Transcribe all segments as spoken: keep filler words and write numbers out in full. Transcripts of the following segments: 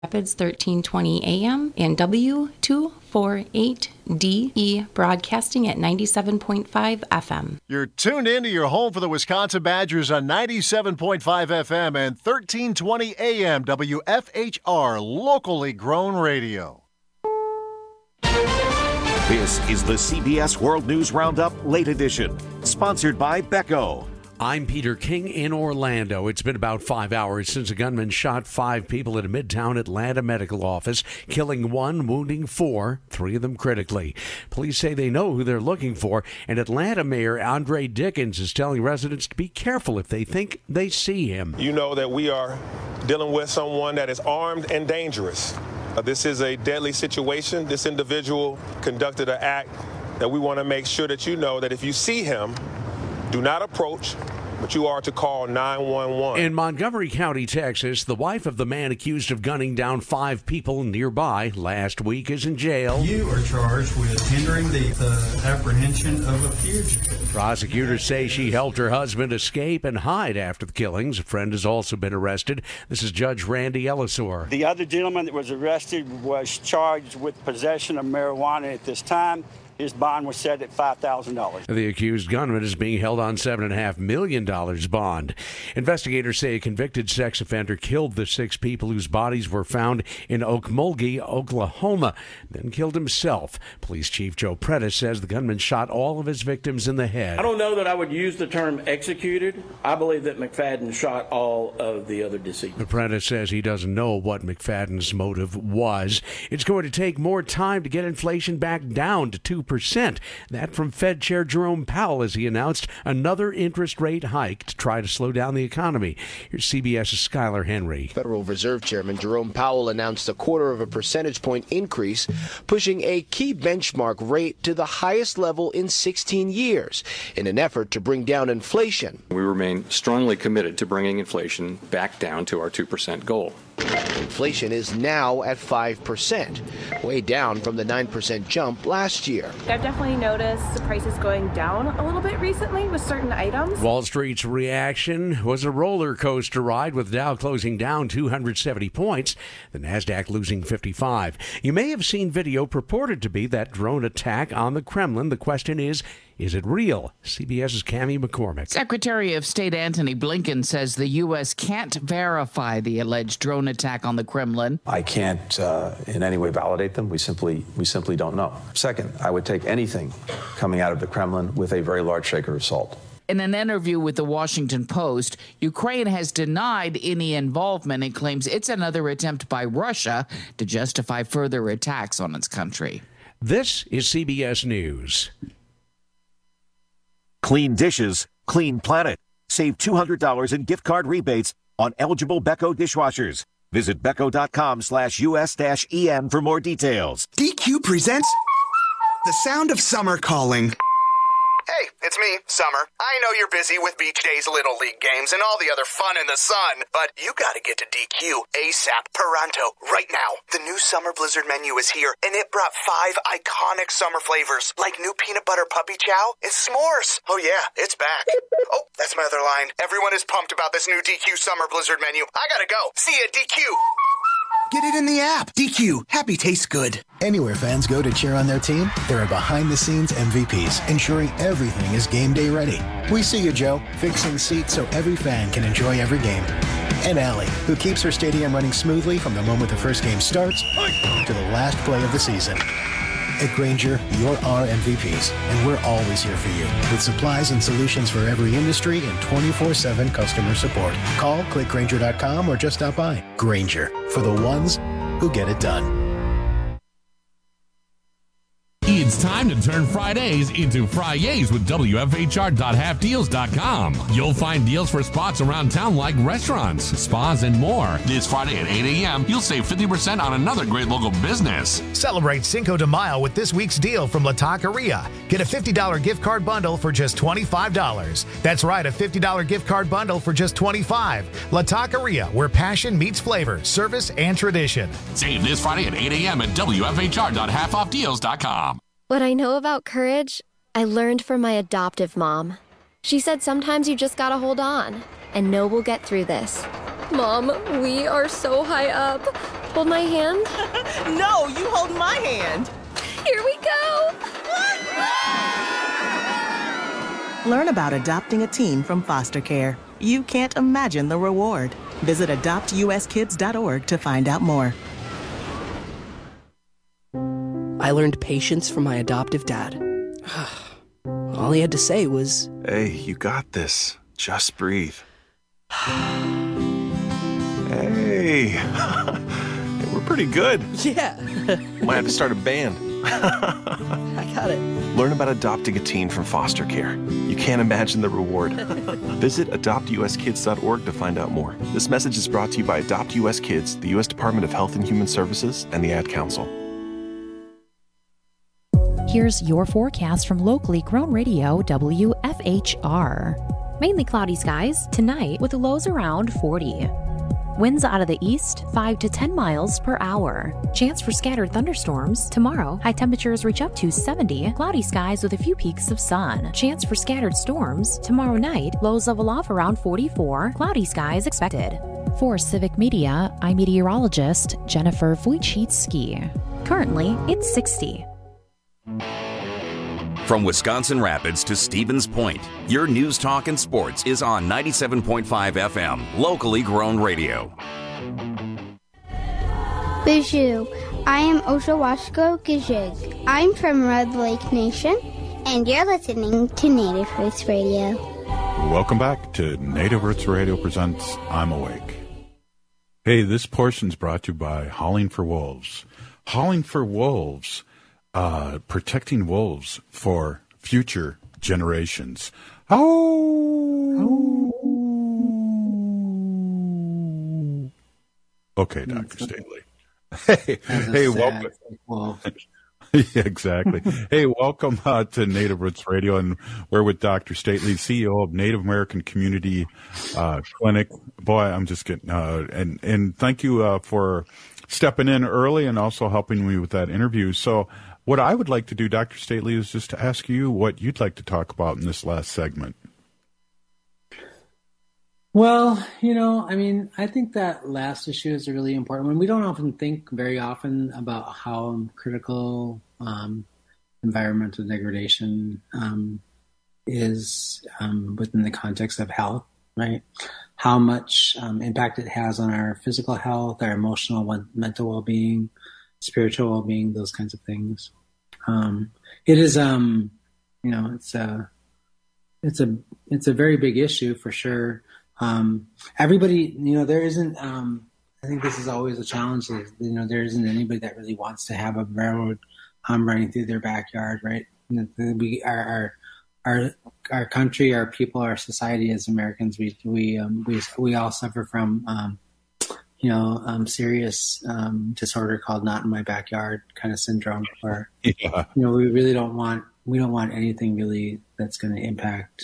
Rapids thirteen twenty A M and W two forty-eight D E broadcasting at ninety-seven point five F M. You're tuned in to your home for the Wisconsin Badgers on ninety-seven point five F M and thirteen twenty A M W F H R, locally grown radio. This is the C B S World News Roundup Late Edition, sponsored by Becco. I'm Peter King in Orlando. It's been about five hours since a gunman shot five people at a Midtown Atlanta medical office, killing one, wounding four, three of them critically. Police say they know who they're looking for, and Atlanta Mayor Andre Dickens is telling residents to be careful if they think they see him. You know that we are dealing with someone that is armed and dangerous. Uh, this is a deadly situation. This individual conducted an act that we want to make sure that you know that if you see him, do not approach, but you are to call nine one one. In Montgomery County, Texas, the wife of the man accused of gunning down five people nearby last week is in jail. You are charged with hindering the, the apprehension of a fugitive. Prosecutors say she helped her husband escape and hide after the killings. A friend has also been arrested. This is Judge Randy Ellisor. The other gentleman that was arrested was charged with possession of marijuana at this time. His bond was set at five thousand dollars. The accused gunman is being held on seven point five million dollars bond. Investigators say a convicted sex offender killed the six people whose bodies were found in Okmulgee, Oklahoma, then killed himself. Police Chief Joe Prentice says the gunman shot all of his victims in the head. I don't know that I would use the term executed. I believe that McFadden shot all of the other deceased. Prentice says he doesn't know what McFadden's motive was. It's going to take more time to get inflation back down to two percent. That from Fed Chair Jerome Powell as he announced another interest rate hike to try to slow down the economy. Here's CBS's Skylar Henry. Federal Reserve Chairman Jerome Powell announced a quarter of a percentage point increase, pushing a key benchmark rate to the highest level in sixteen years in an effort to bring down inflation. We remain strongly committed to bringing inflation back down to our two percent goal. Inflation is now at five percent, way down from the nine percent jump last year. I've definitely noticed the prices going down a little bit recently with certain items. Wall Street's reaction was a roller coaster ride, with Dow closing down two hundred seventy points, the Nasdaq losing fifty-five. You may have seen video purported to be that drone attack on the Kremlin. The question is, is it real? CBS's Cammie McCormick. Secretary of State Antony Blinken says the U S can't verify the alleged drone attack on the Kremlin. I can't uh, in any way validate them. We simply we simply don't know. Second, I would take anything coming out of the Kremlin with a very large shaker of salt. In an interview with the Washington Post, Ukraine has denied any involvement and claims it's another attempt by Russia to justify further attacks on its country. This is C B S News. Clean dishes, clean planet. Save two hundred dollars in gift card rebates on eligible Becco dishwashers. Visit becco.com slash US dash EM for more details. D Q presents The Sound of Summer Calling. Hey, it's me, Summer. I know you're busy with Beach Days Little League games and all the other fun in the sun, but you gotta get to D Q ASAP Pronto right now. The new Summer Blizzard menu is here, and it brought five iconic summer flavors, like new peanut butter puppy chow and s'mores. Oh yeah, it's back. Oh, that's my other line. Everyone is pumped about this new D Q Summer Blizzard menu. I gotta go. See you at D Q. Get it in the app. D Q. Happy tastes good. Anywhere fans go to cheer on their team, there are behind-the-scenes M V Ps, ensuring everything is game day ready. We see you, Joe, fixing seats so every fan can enjoy every game. And Allie, who keeps her stadium running smoothly from the moment the first game starts to the last play of the season. At Grainger, you're our M V Ps, and we're always here for you with supplies and solutions for every industry and twenty-four seven customer support. Call, click Grainger dot com, or just stop by. Grainger, for the ones who get it done. It's time to turn Fridays into Fridays with W F H R dot half deals dot com. You'll find deals for spots around town like restaurants, spas, and more. This Friday at eight a.m., you'll save fifty percent on another great local business. Celebrate Cinco de Mayo with this week's deal from La Taqueria. Get a fifty dollars gift card bundle for just twenty-five dollars. That's right, a fifty dollars gift card bundle for just twenty-five dollars. La Taqueria, where passion meets flavor, service, and tradition. Save this Friday at eight a.m. at W F H R dot half off deals dot com. What I know about courage, I learned from my adoptive mom. She said sometimes you just gotta hold on and know we'll get through this. Mom, we are so high up. Hold my hand? No, you hold my hand. Here we go! Learn about adopting a teen from foster care. You can't imagine the reward. Visit adopt u s kids dot org to find out more. I learned patience from my adoptive dad. All he had to say was, "Hey, you got this. Just breathe." Hey, we're pretty good. Yeah. Might have to start a band. I got it. Learn about adopting a teen from foster care. You can't imagine the reward. Visit adopt u s kids dot org to find out more. This message is brought to you by Adopt U S Kids, the U S Department of Health and Human Services, and the Ad Council. Here's your forecast from locally grown radio W F H R. Mainly cloudy skies tonight with lows around forty. Winds out of the east, five to ten miles per hour. Chance for scattered thunderstorms. Tomorrow, high temperatures reach up to seventy. Cloudy skies with a few peaks of sun. Chance for scattered storms. Tomorrow night, lows level off around forty-four. Cloudy skies expected. For Civic Media, I'm meteorologist Jennifer Wojcicki. Currently, it's sixty. From Wisconsin Rapids to Stevens Point, your news, talk, and sports is on ninety-seven point five F M, locally grown radio. Bonjour, I am Oshawashko Gijig. I'm from Red Lake Nation, and you're listening to Native Roots Radio. Welcome back to Native Roots Radio presents I'm Awake. Hey, this portion's brought to you by Howling for Wolves. Howling for Wolves. Uh, protecting wolves for future generations. Oh. Okay, Doctor Staley. Hey, hey, welcome. Yeah, exactly. Hey, welcome uh, to Native Roots Radio, and we're with Doctor Staley, C E O of Native American Community uh, Clinic. Boy, I'm just getting uh, and and thank you uh, for stepping in early and also helping me with that interview. So. What I would like to do, Doctor Staley, is just to ask you what you'd like to talk about in this last segment. Well, you know, I mean, I think that last issue is a really important one. We don't often think very often about how critical um, environmental degradation um, is um, within the context of health, right? How much um, impact it has on our physical health, our emotional, mental well-being, spiritual well-being, those kinds of things. Um, it is, um, you know, it's a, it's a, it's a very big issue for sure. Um, everybody, you know, there isn't, um, I think this is always a challenge. You know, there isn't anybody that really wants to have a railroad um, running through their backyard, right? We, our, our, our, our country, our people, our society as Americans, we, we, um, we, we all suffer from, um, you know, um, serious um, disorder called "not in my backyard" kind of syndrome, where yeah. you know we really don't want we don't want anything really that's going to impact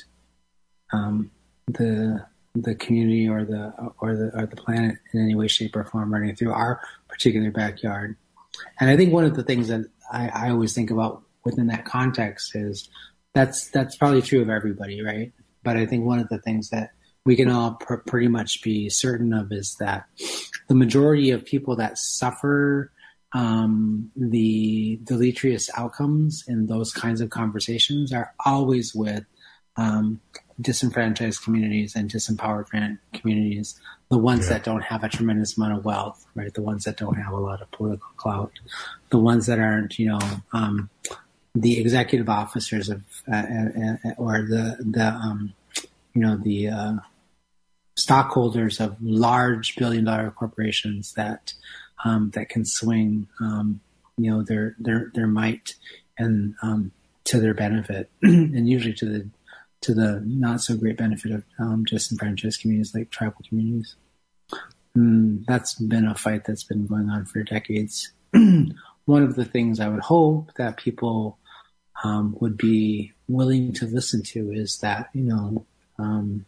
um, the the community or the or the or the planet in any way, shape, or form running through our particular backyard. And I think one of the things that I, I always think about within that context is that's that's probably true of everybody, right? But I think one of the things that we can all pr- pretty much be certain of is that the majority of people that suffer um, the deleterious outcomes in those kinds of conversations are always with um, disenfranchised communities and disempowered communities, the ones yeah. that don't have a tremendous amount of wealth, right? The ones that don't have a lot of political clout, the ones that aren't, you know, um, the executive officers of, uh, uh, or the, the um, you know, the uh, stockholders of large billion-dollar corporations that um, that can swing, um, you know, their their their might and um, to their benefit, and usually to the to the not so great benefit of um, disenfranchised communities like tribal communities. Mm, that's been a fight that's been going on for decades. One of the things I would hope that people um, would be willing to listen to is that, you know, um,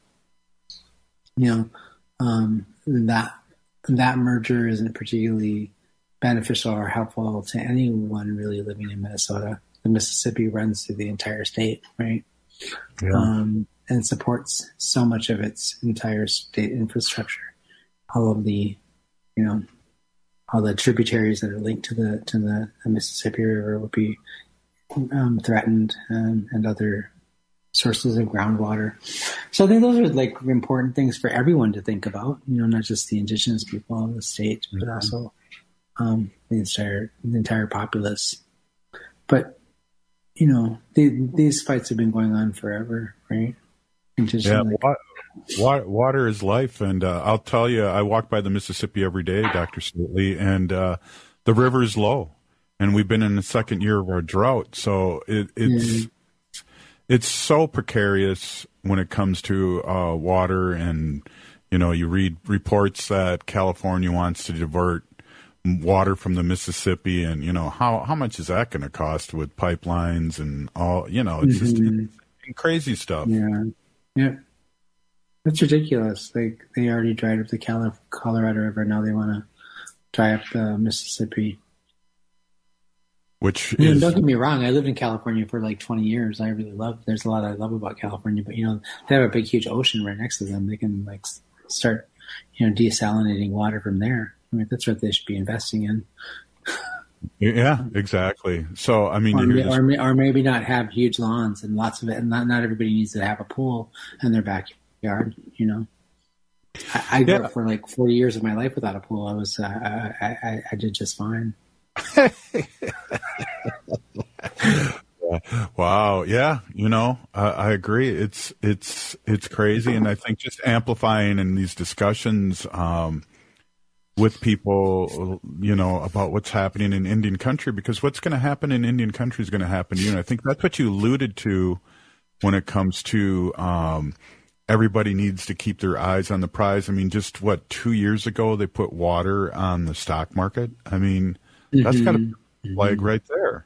you know, um, that that merger isn't particularly beneficial or helpful to anyone really living in Minnesota. The Mississippi runs through the entire state, right? Yeah. Um, and supports so much of its entire state infrastructure. All of the, you know, all the tributaries that are linked to the to the, the Mississippi River would be um, threatened, and, and other sources of groundwater. So I think those are like important things for everyone to think about. You know, not just the indigenous people of the state, but mm-hmm. also um, the entire the entire populace. But you know, the, these fights have been going on forever, right? Yeah, like, water, water is life, and uh, I'll tell you, I walk by the Mississippi every day, Doctor Stately, and uh, the river is low, and we've been in the second year of our drought, so it, it's mm. it's so precarious when it comes to uh, water, and you know, you read reports that California wants to divert water from the Mississippi, and you know, how how much is that going to cost with pipelines and all? You know, it's mm-hmm. just it's crazy stuff. Yeah. Yeah, that's ridiculous. Like they already dried up the Cal- Colorado River. Now they want to dry up the Mississippi. Which you is... know, don't get me wrong. I lived in California for like twenty years. I really love. There's a lot I love about California, but you know they have a big, huge ocean right next to them. They can like start, you know, desalinating water from there. I mean, that's what they should be investing in. Yeah, exactly. So, I mean, or, you may, just... or, or maybe not have huge lawns and lots of it. And not, not everybody needs to have a pool in their backyard, you know. I, I grew yeah. up for like forty years of my life without a pool. I was, uh, I, I, I did just fine. Wow. Yeah. You know, uh, I agree. It's, it's, it's crazy. And I think just amplifying in these discussions, um, with people, you know, about what's happening in Indian country, because what's going to happen in Indian country is going to happen to you. And I think that's what you alluded to when it comes to um, everybody needs to keep their eyes on the prize. I mean, just what, two years ago, they put water on the stock market. I mean, mm-hmm. that's got a flag mm-hmm. right there.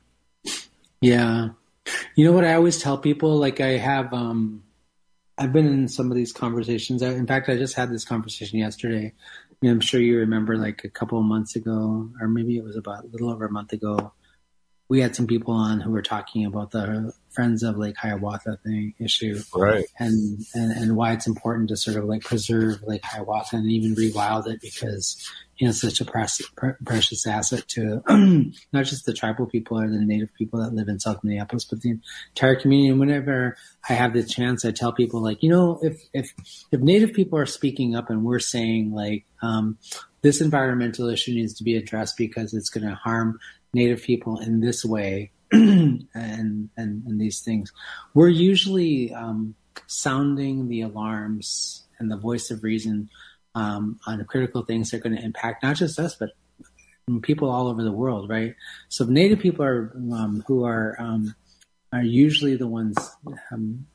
Yeah. You know what I always tell people, like I have, um, I've been in some of these conversations. In fact, I just had this conversation yesterday. I mean, I'm sure you remember like a couple of months ago, or maybe it was about a little over a month ago, we had some people on who were talking about the Friends of Lake Hiawatha thing issue. Right. And, and, and why it's important to sort of like preserve Lake Hiawatha and even rewild it, because, you know, it's such a precious, precious asset to not just the tribal people or the native people that live in South Minneapolis, but the entire community. And whenever I have the chance, I tell people like, you know, if, if, if native people are speaking up and we're saying like, um, this environmental issue needs to be addressed because it's going to harm native people in this way, and, and, and these things, we're usually, um, sounding the alarms and the voice of reason, um, on critical things that are going to impact not just us, but people all over the world. Right. So native people are, um, who are, um, are usually the ones, um,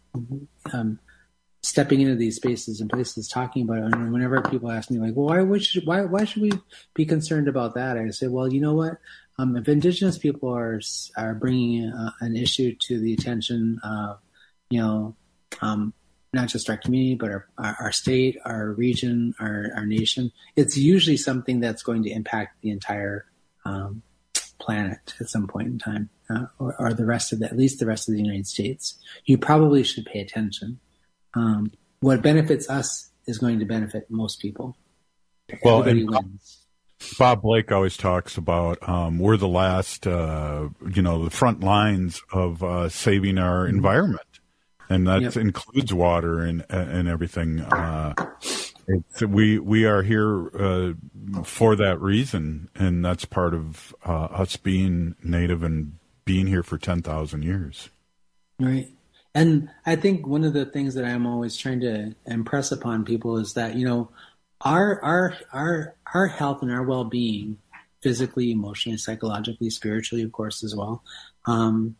um, stepping into these spaces and places talking about it. And whenever people ask me like, well, why, why should, why, why should we be concerned about that? I say, well, you know what? Um, if Indigenous people are are bringing uh, an issue to the attention of, you know, um, not just our community, but our, our, our state, our region, our, our nation, it's usually something that's going to impact the entire um, planet at some point in time, uh, or, or the rest of the, at least the rest of the United States. You probably should pay attention. Um, what benefits us is going to benefit most people. Well, Everybody and- wins. Bob Blake always talks about um, we're the last, uh, you know, the front lines of uh, saving our mm-hmm. environment, and that yep. includes water and and everything. Uh, it's, we we are here uh, for that reason, and that's part of uh, us being native and being here for ten thousand years. Right. And I think one of the things that I'm always trying to impress upon people is that, you know, Our our our our health and our well-being, physically, emotionally, psychologically, spiritually, of course, as well. Um,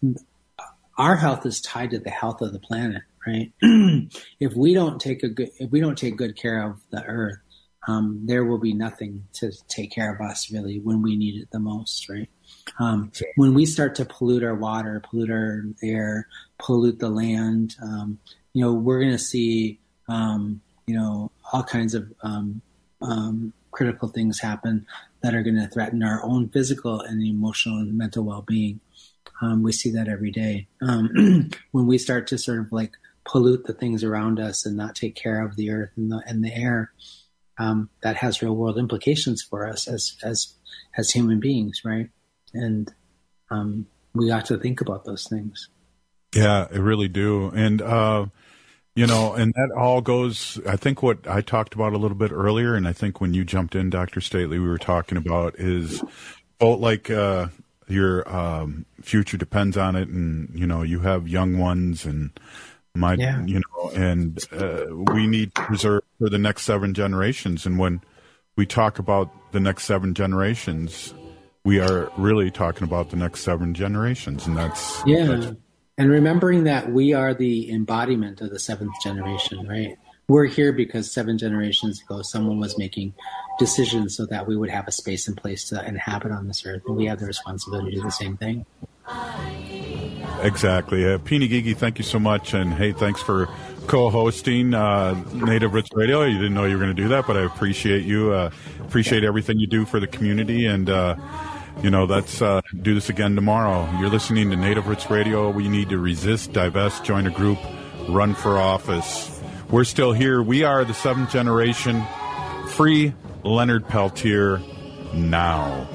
our health is tied to the health of the planet, right? If we don't take a good, if we don't take good care of the earth, um, there will be nothing to take care of us really when we need it the most, right? Um, when we start to pollute our water, pollute our air, pollute the land, um, you know, we're going to see. Um, you know, all kinds of um, um, critical things happen that are going to threaten our own physical and emotional and mental well-being. Um, we see that every day. Um, when we start to sort of like pollute the things around us and not take care of the earth and the, and the air, um, that has real world implications for us as as as human beings, right? And um, we ought to think about those things. Yeah, I really do. And, uh, you know, and that all goes, I think what I talked about a little bit earlier, and I think when you jumped in, Doctor Stately, we were talking about is both like uh, your um, future depends on it. And, you know, you have young ones and my, yeah. you know, and uh, we need to preserve for the next seven generations. And when we talk about the next seven generations, we are really talking about the next seven generations. And that's, yeah. That's, and remembering that we are the embodiment of the seventh generation, right? We're here because seven generations ago, someone was making decisions so that we would have a space and place to inhabit on this earth. And we have the responsibility to do the same thing. Exactly. Uh, Peeny Gigi, thank you so much. And hey, thanks for co-hosting uh, Native Roots Radio. You didn't know you were going to do that, but I appreciate you. Uh, appreciate everything you do for the community. And, uh, you know, let's uh, do this again tomorrow. You're listening to Native Roots Radio. We need to resist, divest, join a group, run for office. We're still here. We are the seventh generation. Free Leonard Peltier now.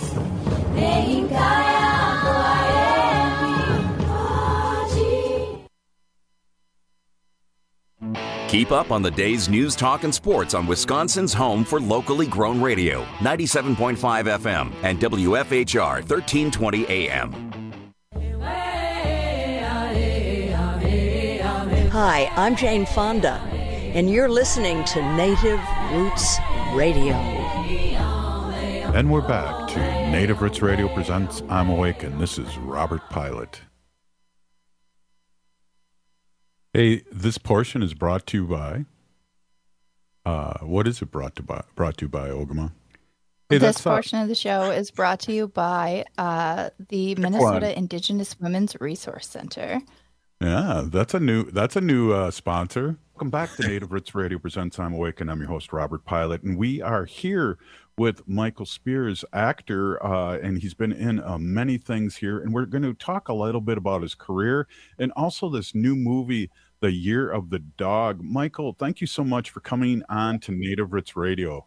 Keep up on the day's news, talk, and sports on Wisconsin's home for locally grown radio, ninety-seven point five F M and W F H R thirteen twenty A M. Hi, I'm Jane Fonda, and you're listening to Native Roots Radio. And we're back to Native Roots Radio presents I'm Awakened. This is Robert Pilot. Hey, this portion is brought to you by, uh, what is it brought to by, brought to you by, Ogama? Hey, this portion uh, of the show is brought to you by uh, the Minnesota Indigenous Women's Resource Center. Yeah, that's a new that's a new uh, sponsor. Welcome back to Native Roots Radio presents I'm Awakened. I'm your host, Robert Pilot, and we are here with Michael Spears, actor, uh, and he's been in uh, many things here. And we're going to talk a little bit about his career and also this new movie, The Year of the Dog. Michael, thank you so much for coming on to Native Roots Radio.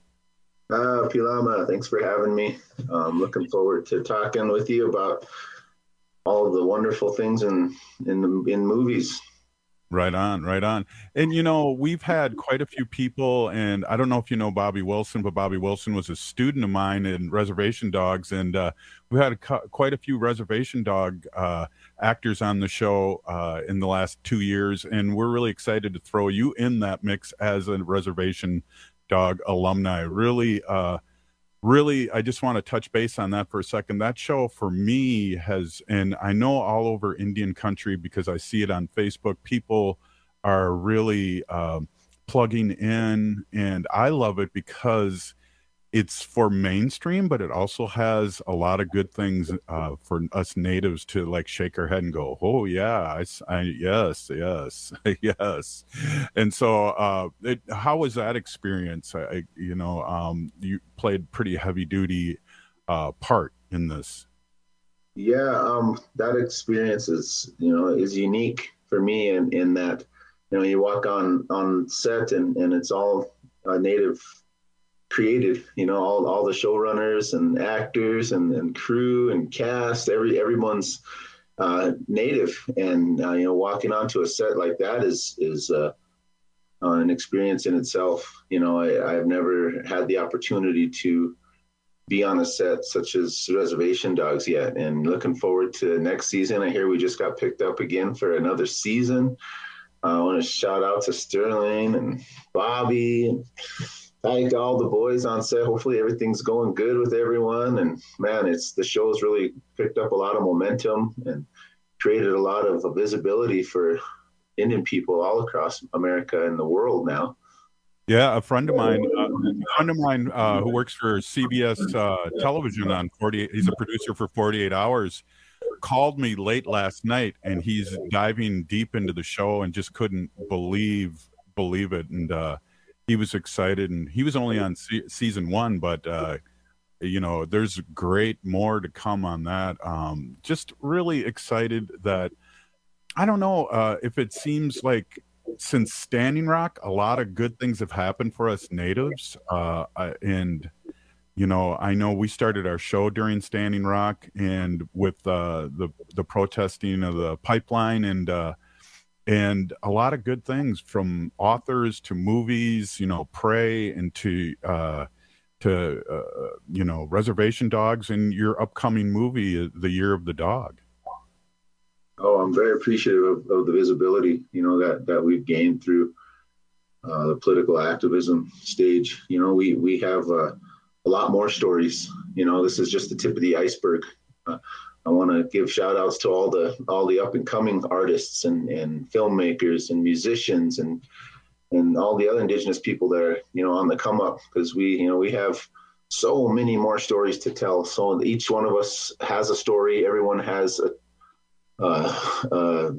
Uh, Pilama, thanks for having me. I'm looking forward to talking with you about all of the wonderful things in in, the, in movies. Right on, right on. And, you know, we've had quite a few people, and I don't know if you know Bobby Wilson, but Bobby Wilson was a student of mine in Reservation Dogs, and uh, we've had a, quite a few Reservation Dog uh, actors on the show uh, in the last two years, and we're really excited to throw you in that mix as a Reservation Dog alumni. Really, uh, really, I just want to touch base on that for a second. That show for me has, and I know all over Indian country because I see it on Facebook, people are really uh, plugging in, and I love it because it's for mainstream, but it also has a lot of good things uh, for us natives to like shake our head and go, oh yeah, I, I yes, yes, yes. And so uh, it, how was that experience? I, you know, um, you played pretty heavy duty uh, part in this. Yeah, um, that experience is, you know, is unique for me in, in that, you know, you walk on, on set and, and it's all uh, native created, you know, all, all the showrunners and actors and, and crew and cast, every everyone's uh, native, and uh, you know, walking onto a set like that is is uh, uh, an experience in itself. You know, I, I've never had the opportunity to be on a set such as Reservation Dogs yet, and looking forward to next season. I hear we just got picked up again for another season. Uh, I want to shout out to Sterling and Bobby and thank all the boys on set. Hopefully everything's going good with everyone. And man, it's the show's really picked up a lot of momentum and created a lot of visibility for Indian people all across America and the world now. Yeah, a friend of mine, uh, a friend of mine uh, who works for C B S uh, television on forty-eight, he's a producer for forty-eight hours, called me late last night, and he's diving deep into the show and just couldn't believe believe it. And uh, he was excited, and he was only on se- season one, but uh, you know, there's great more to come on that. Um, just really excited that, I don't know uh, if it seems like since Standing Rock, a lot of good things have happened for us natives. Uh, and, you know, I know we started our show during Standing Rock and with uh, the, the protesting of the pipeline and, uh, and a lot of good things from authors to movies, you know, Prey and to, uh, to, uh, you know, Reservation Dogs and your upcoming movie, The Year of the Dog. Oh, I'm very appreciative of, of the visibility, you know, that, that we've gained through uh, the political activism stage. You know, we, we have uh, a lot more stories. You know, this is just the tip of the iceberg. Uh, I want to give shout outs to all the, all the up and coming artists and, and filmmakers and musicians and, and all the other Indigenous people that are, you know, on the come up, because we, you know, we have so many more stories to tell. So each one of us has a story. Everyone has a, Uh, uh,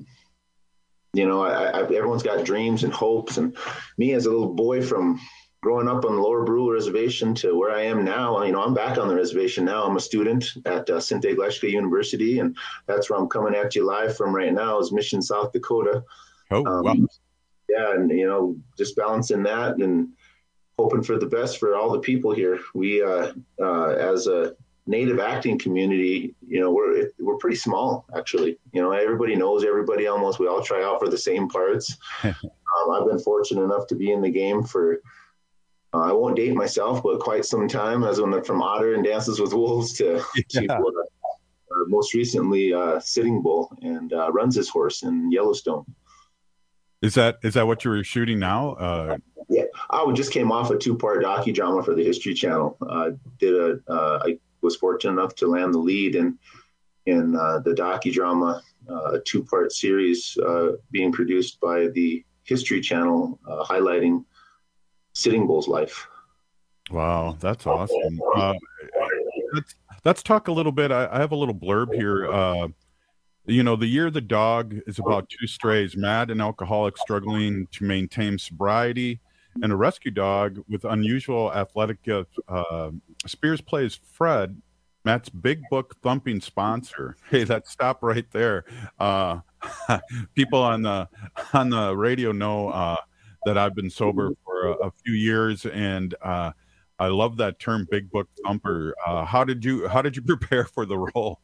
you know, I, I, everyone's got dreams and hopes. And me as a little boy from growing up on the Lower Brule Reservation to where I am now, you know, I'm back on the reservation now. I'm a student at uh, Sinte Gleshka University, and that's where I'm coming at you live from right now is Mission, South Dakota. Oh, um, wow. Yeah, and, you know, just balancing that and hoping for the best for all the people here. We, uh, uh, as a Native acting community, you know, we're we're pretty small, actually. You know, everybody knows everybody almost. We all try out for the same parts. um, I've been fortunate enough to be in the game for, uh, I won't date myself, but quite some time, as when from Otter and Dances with Wolves to, yeah. to uh, uh, most recently uh, Sitting Bull and uh, Runs His Horse in Yellowstone. Is that is that what you were shooting now? Uh... Yeah, I just came off a two-part docudrama for the History Channel. Uh, did a uh, I was fortunate enough to land the lead in in uh, the docudrama, uh, a two-part series uh, being produced by the History Channel, uh, highlighting Sitting Bull's life. Wow, that's awesome. Uh, let's, let's talk a little bit. I, I have a little blurb here. Uh, you know, The Year of the Dog is about two strays, mad and alcoholic, struggling to maintain sobriety, and a rescue dog with unusual athletic gifts. Uh, Spears plays Fred, Matt's big book thumping sponsor. Hey, that stop right there. Uh, people on the on the radio know uh, that I've been sober for a, a few years, and uh, I love that term, big book thumper. Uh, how did you how did you prepare for the role?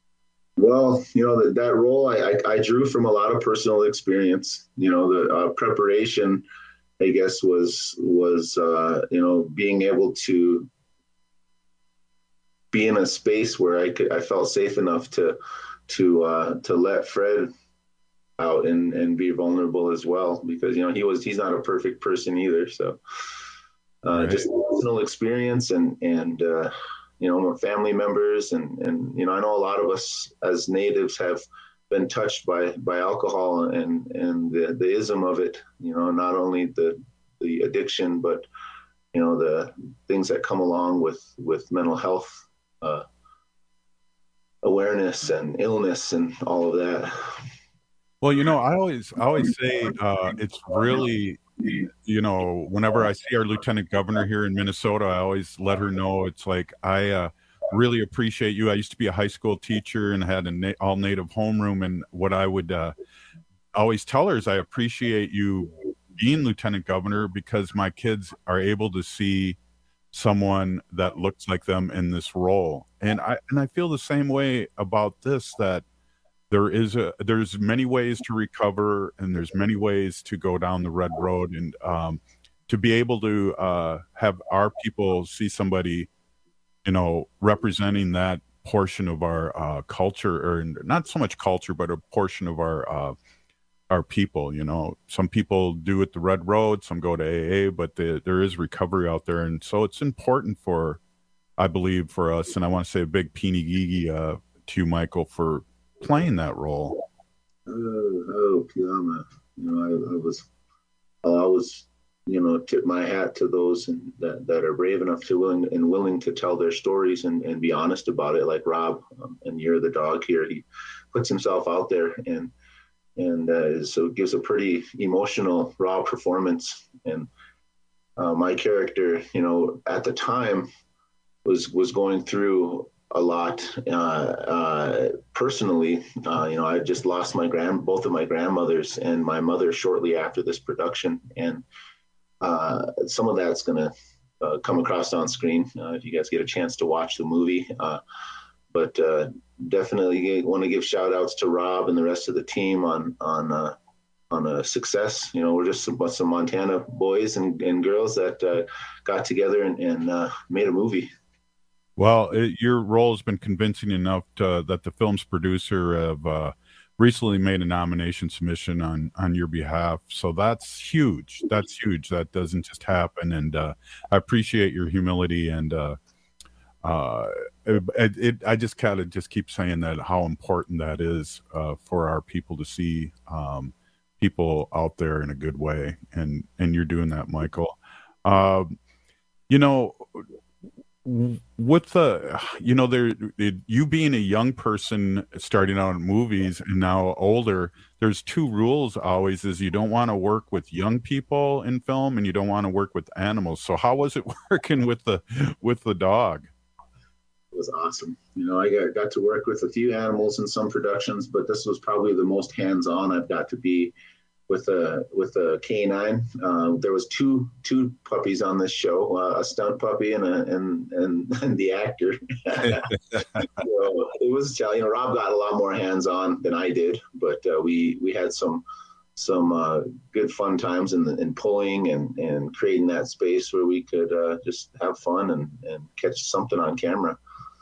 Well, you know, that, that role I, I, I drew from a lot of personal experience. You know, the uh, preparation, I guess, was, was uh, you know, being able to be in a space where I could, I felt safe enough to, to, uh, to let Fred out and, and be vulnerable as well, because, you know, he was, he's not a perfect person either. So uh, right. Just personal experience and, and, uh, you know, family members and, and, you know, I know a lot of us as natives have been touched by, by alcohol and, and the, the ism of it, you know, not only the, the addiction, but, you know, the things that come along with, with mental health uh, awareness and illness and all of that. Well, you know, I always, I always say uh, it's really, you know, whenever I see our lieutenant governor here in Minnesota, I always let her know it's like, I uh, really appreciate you. I used to be a high school teacher and had an na- all native homeroom. And what I would uh, always tell her is I appreciate you being lieutenant governor because my kids are able to see someone that looks like them in this role. And I, and I feel the same way about this, that there is a, there's many ways to recover and there's many ways to go down the red road. And um, to be able to uh, have our people see somebody, you know, representing that portion of our uh, culture, or not so much culture, but a portion of our, uh, our people, you know, some people do it the red road, some go to A A, but the, there is recovery out there. And so it's important for, I believe, for us. And I want to say a big peeny gigi uh, to you, Michael, for playing that role. Oh, oh, Piama. You know, I, I was, I'll always, you know, tip my hat to those and, that, that are brave enough to willing and willing to tell their stories and, and be honest about it. Like Rob um, and You're the Dog here, he puts himself out there and, and uh, so it gives a pretty emotional, raw performance. And uh, my character, you know, at the time was, was going through a lot. Uh, uh, personally, uh, you know, I just lost my grand, both of my grandmothers and my mother shortly after this production, and uh, some of that's going to uh, come across on screen uh, if you guys get a chance to watch the movie. Uh, but uh, definitely want to give shout outs to Rob and the rest of the team on on uh, on a success. You know, we're just some, some Montana boys and, and girls that uh, got together and, and uh, made a movie. Well, it, your role has been convincing enough to, that the film's producer have uh, recently made a nomination submission on, on your behalf. So that's huge. That's huge. That doesn't just happen. And uh, I appreciate your humility. And uh, uh, it, it, I just kind of just keep saying that, how important that is uh, for our people to see um, people out there in a good way. And, and you're doing that, Michael. Uh, you know, with the, you know, there, it, you being a young person starting out in movies and now older, there's two rules always: is you don't want to work with young people in film and you don't want to work with animals. So how was it working with the, with the dog? It was awesome. You know, I got, got to work with a few animals in some productions, but this was probably the most hands-on I've got to be with a with a canine. Uh, there was two two puppies on this show, uh, a stunt puppy and a and and, and the actor. So it was, you know, Rob got a lot more hands on than I did, but uh, we we had some some uh, good fun times in the, in pulling and and creating that space where we could uh, just have fun and and catch something on camera.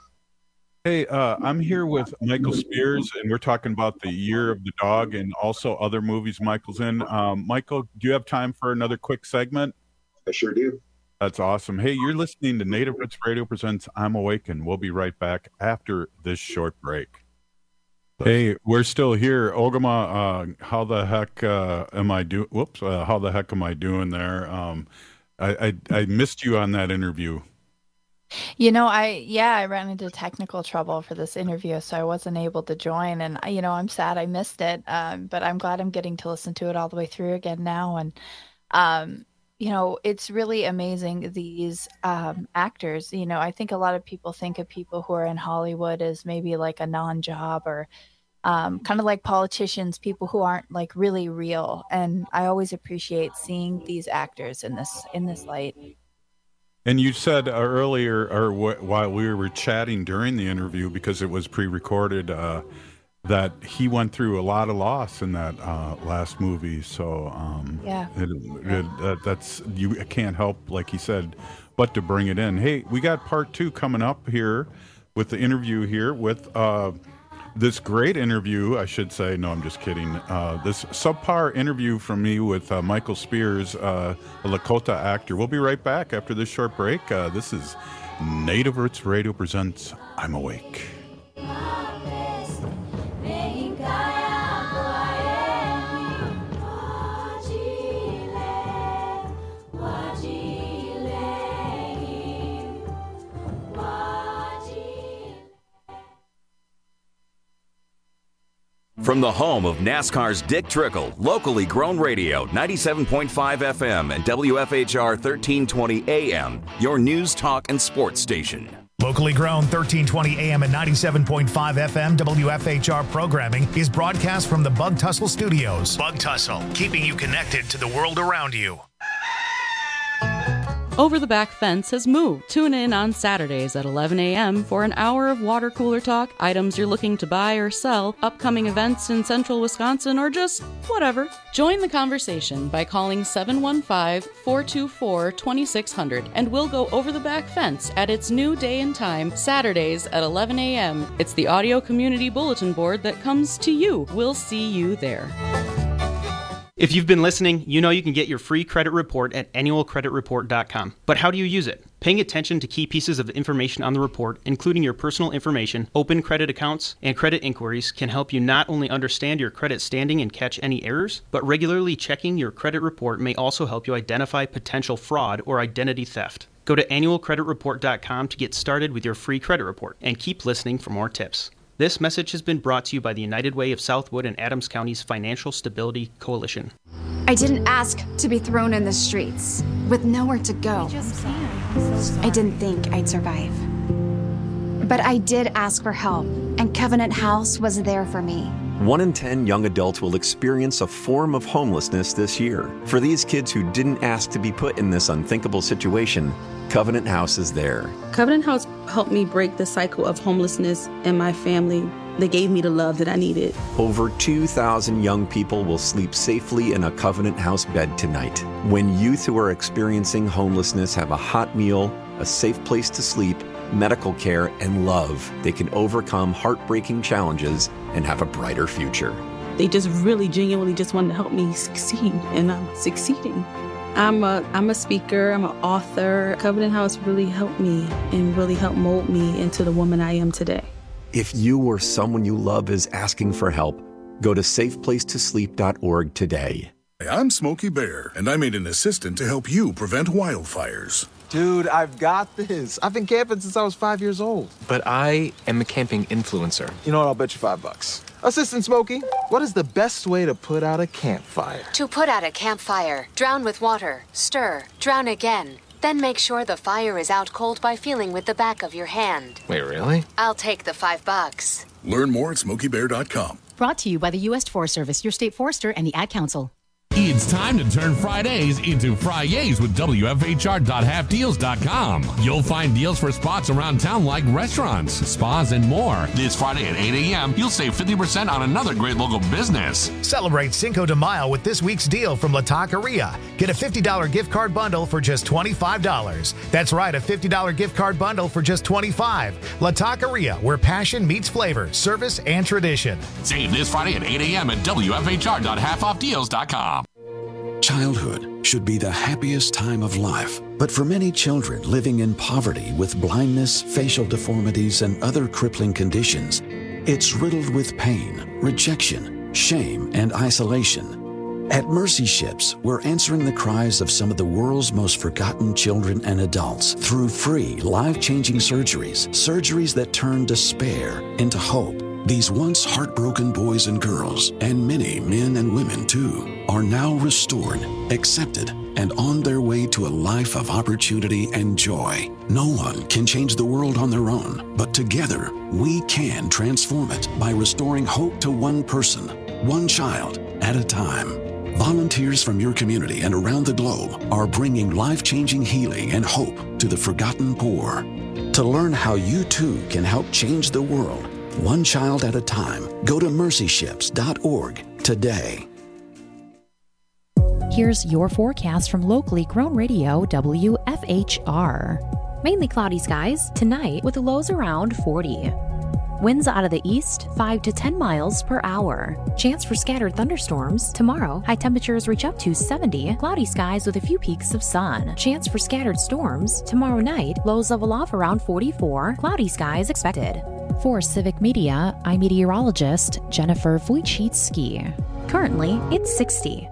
Hey, uh, I'm here with Michael Spears, and we're talking about The Year of the Dog and also other movies Michael's in. Um, Michael, do you have time for another quick segment? I sure do. That's awesome. Hey, you're listening to Native Roots Radio presents I'm Awake, and we'll be right back after this short break. Hey, we're still here. Ogama, uh, how the heck uh, am I doing? Whoops, uh, how the heck am I doing there? Um, I, I, I missed you on that interview. You know, I, yeah, I ran into technical trouble for this interview, so I wasn't able to join. And, you know, I'm sad I missed it, um, but I'm glad I'm getting to listen to it all the way through again now. And, um, you know, it's really amazing, these um, actors. You know, I think a lot of people think of people who are in Hollywood as maybe like a non-job or um, kind of like politicians, people who aren't like really real. And I always appreciate seeing these actors in this in this light. And you said earlier, or wh- while we were chatting during the interview, because it was pre-recorded, uh, that he went through a lot of loss in that uh, last movie. So um, yeah, it, it, uh, that's, you can't help, like he said, but to bring it in. Hey, we got part two coming up here with the interview here with uh, this great interview, I should say. No, I'm just kidding. Uh, this subpar interview from me with uh, Michael Spears, uh, a Lakota actor. We'll be right back after this short break. Uh, this is Native Roots Radio presents I'm Awake. From the home of NASCAR's Dick Trickle, locally grown radio, ninety-seven point five F M and W F H R thirteen twenty A M, your news, talk, and sports station. Locally grown thirteen twenty A M and ninety-seven point five F M W F H R programming is broadcast from the Bug Tussle Studios. Bug Tussle, keeping you connected to the world around you. Over the Back Fence has moved. Tune in on Saturdays at eleven A M for an hour of water cooler talk, items you're looking to buy or sell, upcoming events in central Wisconsin, or just whatever. Join the conversation by calling seven one five, four two four, two six zero zero and we'll go over the back fence at its new day and time, Saturdays at eleven A M. It's the audio community bulletin board that comes to you. We'll see you there. If you've been listening, you know you can get your free credit report at annual credit report dot com. But how do you use it? Paying attention to key pieces of information on the report, including your personal information, open credit accounts, and credit inquiries, can help you not only understand your credit standing and catch any errors, but regularly checking your credit report may also help you identify potential fraud or identity theft. Go to annual credit report dot com to get started with your free credit report, and keep listening for more tips. This message has been brought to you by the United Way of Southwood and Adams County's Financial Stability Coalition. I didn't ask to be thrown in the streets with nowhere to go. I didn't think I'd survive. But I did ask for help, and Covenant House was there for me. One in ten young adults will experience a form of homelessness this year. For these kids who didn't ask to be put in this unthinkable situation, Covenant House is there. Covenant House helped me break the cycle of homelessness in my family. They gave me the love that I needed. Over two thousand young people will sleep safely in a Covenant House bed tonight. When youth who are experiencing homelessness have a hot meal, a safe place to sleep, medical care, and love, they can overcome heartbreaking challenges and have a brighter future. They just really genuinely just wanted to help me succeed, and I'm succeeding. I'm a, I'm a speaker, I'm an author. Covenant House really helped me and really helped mold me into the woman I am today. If you or someone you love is asking for help, go to safe place to sleep dot org today. I'm Smokey Bear, and I made an assistant to help you prevent wildfires. Dude, I've got this. I've been camping since I was five years old. But I am a camping influencer. You know what? I'll bet you five bucks. Assistant Smokey, what is the best way to put out a campfire? To put out a campfire, drown with water, stir, drown again. Then make sure the fire is out cold by feeling with the back of your hand. Wait, really? I'll take the five bucks. Learn more at smokey bear dot com. Brought to you by the U S Forest Service, your state forester, and the Ad Council. It's time to turn Fridays into Fridays with W F H R dot half deals dot com. You'll find deals for spots around town like restaurants, spas, and more. This Friday at eight a.m., you'll save fifty percent on another great local business. Celebrate Cinco de Mayo with this week's deal from La Taqueria. Get a fifty dollars gift card bundle for just twenty-five dollars. That's right, a fifty dollars gift card bundle for just twenty-five dollars. La Taqueria, where passion meets flavor, service, and tradition. Save this Friday at eight a.m. at W F H R dot half off deals dot com. Childhood should be the happiest time of life, but for many children living in poverty with blindness, facial deformities, and other crippling conditions, it's riddled with pain, rejection, shame, and isolation. At Mercy Ships, we're answering the cries of some of the world's most forgotten children and adults through free, life-changing surgeries, surgeries that turn despair into hope. These once heartbroken boys and girls, and many men and women too, are now restored, accepted, and on their way to a life of opportunity and joy. No one can change the world on their own, but together we can transform it by restoring hope to one person, one child at a time. Volunteers from your community and around the globe are bringing life-changing healing and hope to the forgotten poor. To learn how you too can help change the world, one child at a time, go to mercy ships dot org today. Here's your forecast from locally grown radio W F H R. Mainly cloudy skies tonight with lows around forty. Winds out of the east, five to ten miles per hour. Chance for scattered thunderstorms. Tomorrow, high temperatures reach up to seventy. Cloudy skies with a few peaks of sun. Chance for scattered storms. Tomorrow night, lows level off around forty-four. Cloudy skies expected. For Civic Media, I'm meteorologist Jennifer Wojcicki. Currently, it's sixty.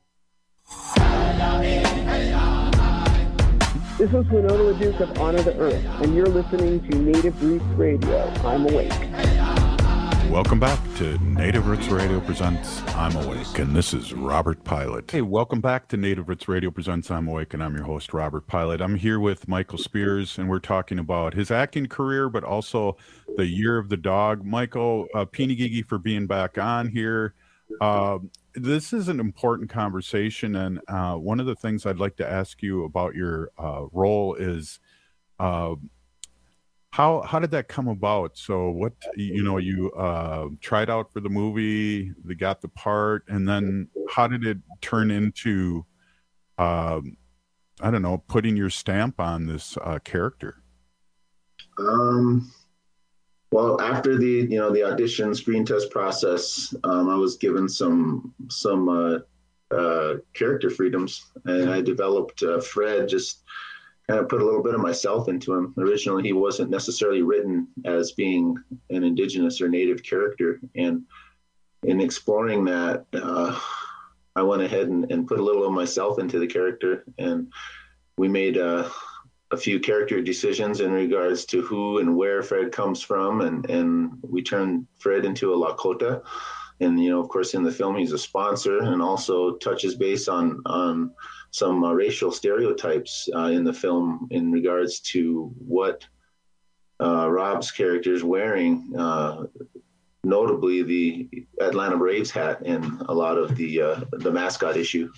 This is Winona LaDuke of Honor the Earth, and you're listening to Native Roots Radio. I'm Awake. Welcome back to Native Roots Radio Presents I'm Awake, and this is Robert Pilot. Hey, welcome back to Native Roots Radio Presents I'm Awake, and I'm your host, Robert Pilot. I'm here with Michael Spears, and we're talking about his acting career, but also the Year of the Dog. Michael, uh, Pinigigi for being back on here. Uh, this is an important conversation, and uh, one of the things I'd like to ask you about your uh, role is uh, how how did that come about? So what, you know, you uh, tried out for the movie, they got the part, and then how did it turn into, uh, I don't know, putting your stamp on this uh, character? Um. Well, after the you know the audition screen test process, um, I was given some some uh, uh, character freedoms, and I developed uh, Fred. Just kind of put a little bit of myself into him. Originally, he wasn't necessarily written as being an indigenous or native character, and in exploring that, uh, I went ahead and, and put a little of myself into the character, and we made Uh, a few character decisions in regards to who and where Fred comes from, and and we turned Fred into a Lakota, and you know of course in the film he's a sponsor, and also touches base on on some uh, racial stereotypes uh, in the film in regards to what uh, Rob's character is wearing, uh, notably the Atlanta Braves hat in a lot of the uh, the mascot issue.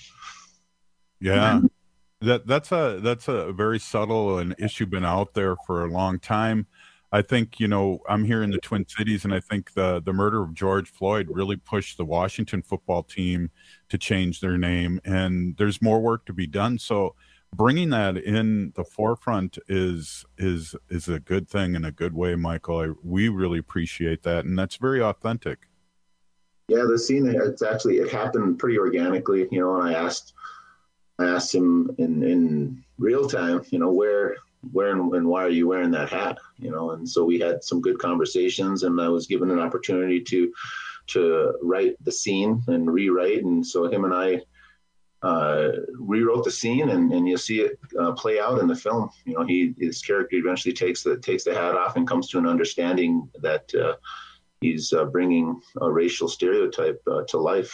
Yeah, that that's a that's a very subtle an issue been out there for a long time. I think, you know, I'm here in the Twin Cities, and I think the the murder of George Floyd really pushed the Washington football team to change their name, and there's more work to be done. So bringing that in the forefront is is is a good thing in a good way, Michael. I, we really appreciate that, and that's very authentic. Yeah, the scene, it's actually, it happened pretty organically, you know, and I asked I asked him in, in real time, you know, where where and, and why are you wearing that hat, you know? And so we had some good conversations, and I was given an opportunity to to write the scene and rewrite, and so him and I Uh, rewrote the scene, and, and you'll see it uh, play out in the film. You know, he his character eventually takes the takes the hat off and comes to an understanding that uh, he's uh, bringing a racial stereotype uh, to life.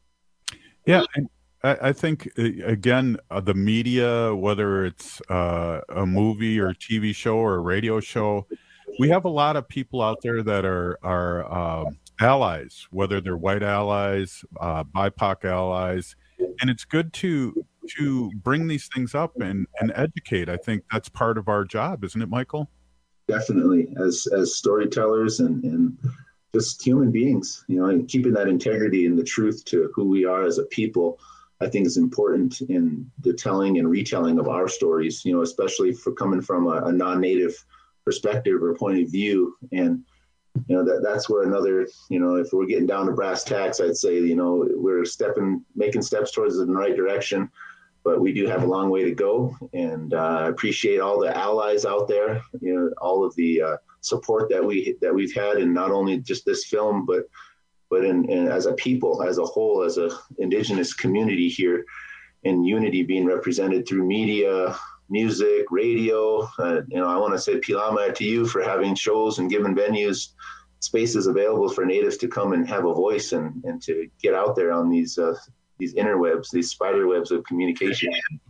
Yeah, and I, I think again, uh, the media, whether it's uh, a movie or a T V show or a radio show, we have a lot of people out there that are are uh, allies, whether they're white allies, uh, B I P O C allies. And it's good to to bring these things up and, and educate. I think that's part of our job, isn't it, Michael? Definitely, as as storytellers and, and just human beings, you know, and keeping that integrity and the truth to who we are as a people, I think is important in the telling and retelling of our stories, you know, especially for coming from a, a non-native perspective or point of view. And you know, that that's where another, you know, if we're getting down to brass tacks, I'd say, you know, we're stepping, making steps towards the right direction, but we do have a long way to go. And uh, I appreciate all the allies out there, you know, all of the uh, support that we, that we've had in not only just this film, but, but in, in as a people, as a whole, as a Indigenous community here, and unity being represented through media, music, radio. Uh, you know, I want to say Pilama to you for having shows and giving venues spaces available for natives to come and have a voice and, and to get out there on these uh, these interwebs, these spider webs of communication.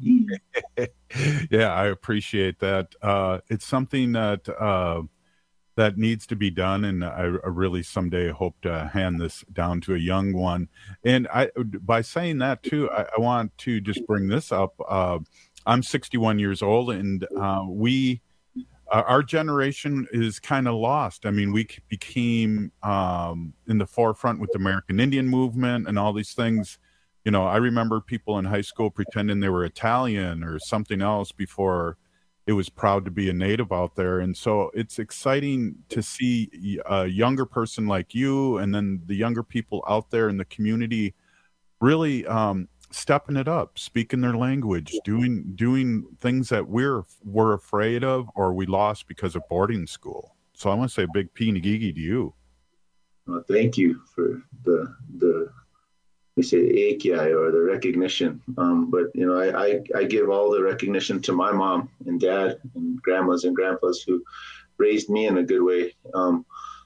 Yeah, I appreciate that. Uh, it's something that uh, that needs to be done, and I, I really someday hope to hand this down to a young one. And I, by saying that too, I, I want to just bring this up. Uh, I'm sixty-one years old, and uh, we, uh, our generation is kind of lost. I mean, we became um, in the forefront with the American Indian movement and all these things. You know, I remember people in high school pretending they were Italian or something else before it was proud to be a native out there. And so it's exciting to see a younger person like you, and then the younger people out there in the community really um, stepping it up, speaking their language, doing doing things that we're we're afraid of or we lost because of boarding school. So I want to say a big P-Nagigi to you. Well, thank you for the the we say A K I or the recognition. Um, but you know, I, I I give all the recognition to my mom and dad and grandmas and grandpas who raised me in a good way. Um,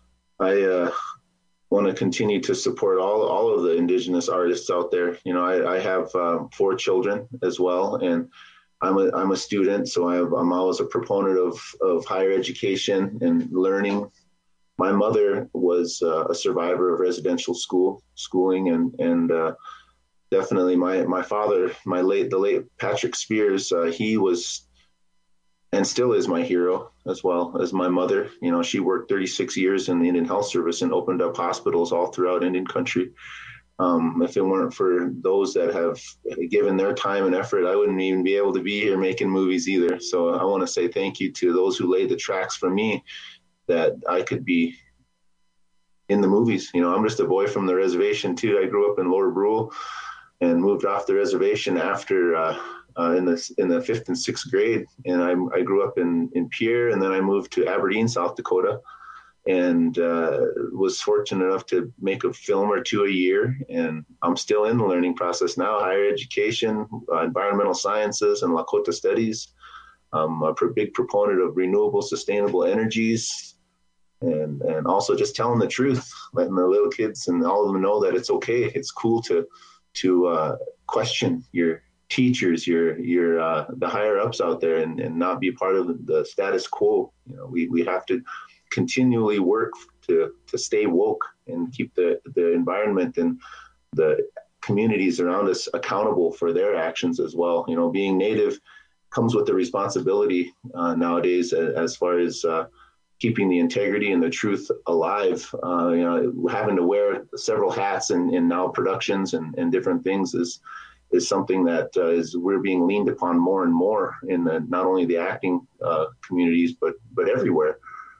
I uh, want to continue to support all all of the Indigenous artists out there. You know, I, I have uh, four children as well, and I'm a I'm a student, so I have, I'm always a proponent of of higher education and learning. My mother was uh, a survivor of residential school schooling, and and uh, definitely my my father, my late the late Patrick Spears, uh, he was and still is my hero, as well as my mother. You know, she worked thirty-six years in the Indian Health Service and opened up hospitals all throughout Indian country. Um, if it weren't for those that have given their time and effort, I wouldn't even be able to be here making movies either. So I want to say thank you to those who laid the tracks for me, that I could be in the movies. You know, I'm just a boy from the reservation too. I grew up in Lower Brule and moved off the reservation after uh, uh, in the in the fifth and sixth grade. And I, I grew up in in Pierre, and then I moved to Aberdeen, South Dakota, and uh, was fortunate enough to make a film or two a year. And I'm still in the learning process now: higher education, uh, environmental sciences, and Lakota studies. I'm a big proponent of renewable, sustainable energies. And and also just telling the truth, letting the little kids and all of them know that it's okay. It's cool to to uh, question your teachers, your your uh, the higher ups out there, and, and not be part of the status quo. You know, we, we have to continually work to to stay woke and keep the, the environment and the communities around us accountable for their actions as well. You know, being Native comes with the responsibility uh, nowadays as, as far as uh, keeping the integrity and the truth alive. Uh, you know, having to wear several hats in, in now productions and, and different things is is something that uh, is we're being leaned upon more and more in the, not only the acting uh, communities, but but everywhere.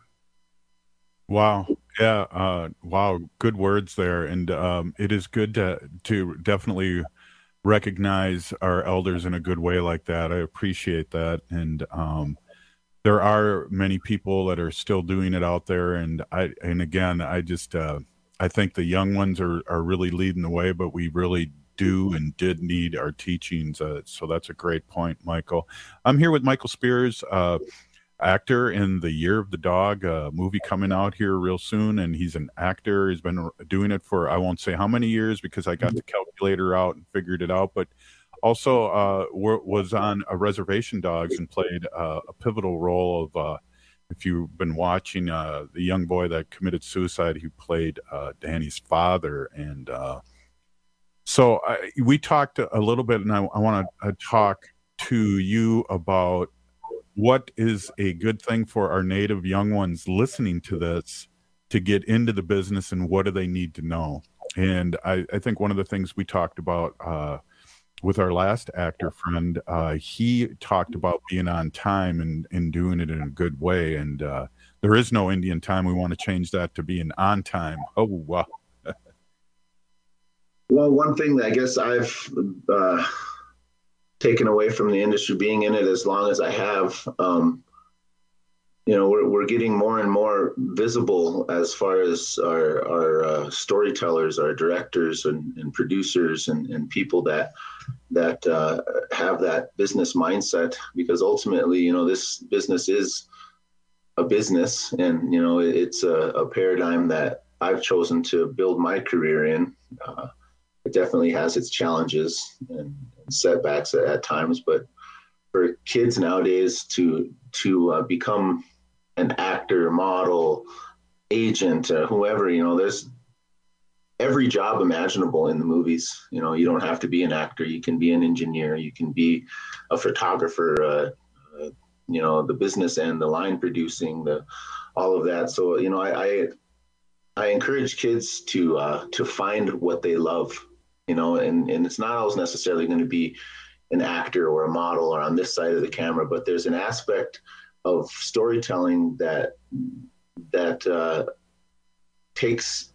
Wow. Yeah. Uh, wow. Good words there. And um, it is good to, to definitely recognize our elders in a good way like that. I appreciate that. And um, there are many people that are still doing it out there. And I, and again, I just, uh, I think the young ones are, are really leading the way, but we really do and did need our teachings. Uh, so that's a great point, Michael. I'm here with Michael Spears, uh, actor in The Year of the Dog, a movie coming out here real soon. And he's an actor. He's been doing it for, I won't say how many years because I got the calculator out and figured it out, but also uh, was on a Reservation Dogs and played uh, a pivotal role of, uh, if you've been watching, uh, the young boy that committed suicide, he played uh, Danny's father. And uh, so I, we talked a little bit, and I, I want to uh, talk to you about what is a good thing for our Native young ones listening to this to get into the business, and what do they need to know? And I, I think one of the things we talked about uh, with our last actor friend, uh, he talked about being on time and, and doing it in a good way. And uh, there is no Indian time. We want to change that to being on time. Oh, wow. Well, one thing that I guess I've uh, taken away from the industry, being in it as long as I have, um, you know, we're we're getting more and more visible as far as our our uh, storytellers, our directors, and, and producers, and, and people that that uh, have that business mindset. Because ultimately, you know, this business is a business, and you know, it, it's a, a paradigm that I've chosen to build my career in. Uh, it definitely has its challenges and, and setbacks at, at times, but for kids nowadays to to uh, become an actor, model, agent, uh, whoever, you know, there's every job imaginable in the movies. You know, you don't have to be an actor. You can be an engineer. You can be a photographer, uh, uh, you know, the business end, the line producing, the all of that. So, you know, I I, I encourage kids to uh, to find what they love, you know, and, and it's not always necessarily going to be an actor or a model or on this side of the camera, but there's an aspect of storytelling that that uh, takes